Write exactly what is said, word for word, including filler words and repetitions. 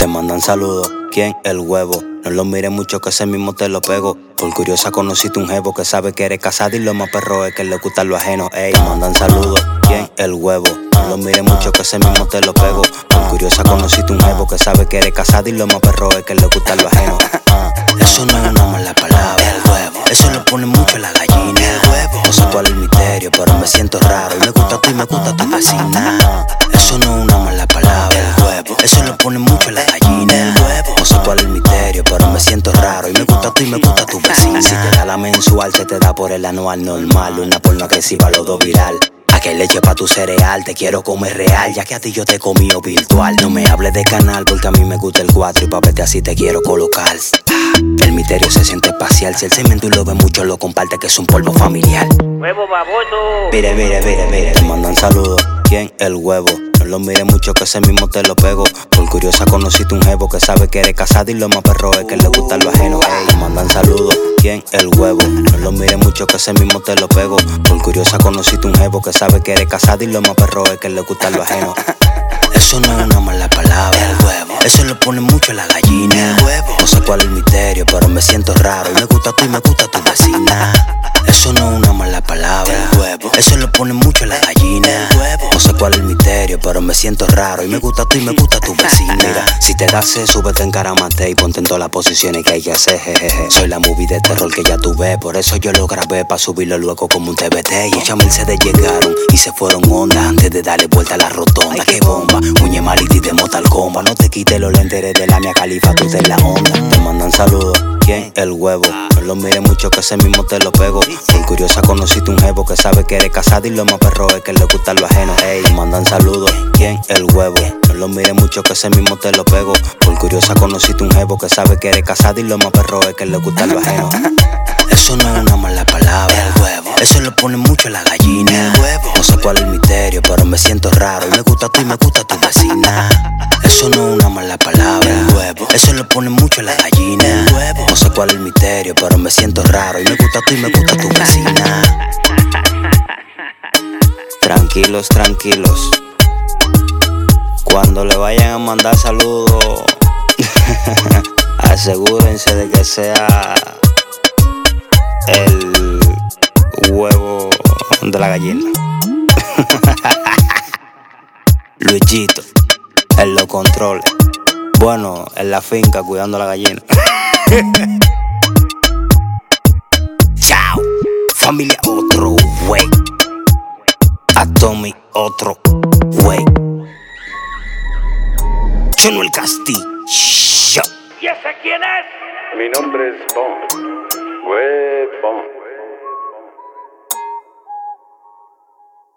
Te mandan saludos, ¿quién? El huevo. No lo mires mucho que ese mismo te lo pego. Por curiosa conociste un jevo que sabe que eres casado y lo más perro es que le gusta lo ajeno. Ey, mandan saludos, ¿quién? El huevo. No lo mires mucho que ese mismo te lo pego. Por curiosa conociste un jevo que sabe que eres casado y lo más perro es que le gusta lo ajeno. Eso no es una mala palabra, el huevo. Eso lo pone mucho en la gallina, el huevo. No sé cuál es el misterio, pero me siento raro. Y me gusta tú y me gusta tu vecina. Eso no es una mala palabra, el huevo. Eso lo pone mucho en la gallina, el huevo. No sé cuál es el misterio, pero me siento raro. Y me gusta tú y me gusta tu vecina. Si te da la mensual, se te da por el anual normal. Una porno agresiva, los dos viral. A que leche pa' tu cereal, te quiero comer real, ya que a ti yo te comí virtual. No me hables de canal porque a mí me gusta el cuatro y pa' verte así te quiero colocar. El misterio se siente espacial, si el cemento y lo ve mucho lo comparte que es un polvo familiar. Huevo baboso. Mire, mire, mire, mire. Te mandan saludos, ¿quién? El huevo. No lo mires mucho que ese mismo te lo pego. Por curiosa conociste un jevo que sabe que eres casado y lo más perro es que le gusta lo ajeno. Ey, te mandan saludos, ¿quién? El huevo. No lo mires mucho que ese mismo te lo pego. Por curiosa conociste un jevo que sabe que eres casado y lo más perro es que le gusta lo ajeno. Eso no es una mala palabra, el huevo. Eso lo pone mucho en la gallina, el huevo. No sé cuál es el misterio, pero me siento raro. Y me gusta tú y me gusta tu vecina. Eso no es una mala palabra, el huevo. Eso lo pone mucho en la gallina, el huevo. No sé cuál es el misterio, pero me siento raro. Y me gusta tú y me gusta tu vecina. Mira, si te das eso, súbete en caramate y ponte en todas las posiciones que hay que hacer, jejeje. Soy la movie de terror que ya tuve, por eso yo lo grabé pa' subirlo luego como un T V T. Y muchas Mercedes llegaron y se fueron ondas antes de darle vuelta a la rotonda. ¡Qué bomba! Muñe maliti de Mortal Kombat. No te quites los lentes de la Mia Khalifa, tú de la onda. Te mandan saludos, ¿quién? El huevo. No lo mires mucho que ese mismo te lo pego. Por curiosa conociste un jevo que sabe que eres casado y lo más perro es que le gusta lo ajeno. Ey, te mandan saludos, ¿quién? El huevo. No lo mires mucho que ese mismo te lo pego. Por curiosa conociste un jevo que sabe que eres casado y lo más perro es que le gusta lo ajeno. Eso no es una mala palabra, el huevo. Eso lo pone mucho en la gallina, el huevo. No sé cuál es el misterio, pero me siento raro. Y me gusta tú y me gusta tu vecina. Eso no es una mala palabra, el huevo. Eso lo pone mucho en la gallina, el huevo. No sé cuál es el misterio, pero me siento raro. Y me gusta tú y me gusta tu vecina. Tranquilos, tranquilos. Cuando le vayan a mandar saludos, asegúrense de que sea el huevo de la gallina. Luisito, en los controles. Bueno, en la finca cuidando a la gallina. Chao, familia, otro wey. A Tommy, otro wey. Chuno el Castillo. ¿Y ese quién es? Mi nombre es Bond. Huevón.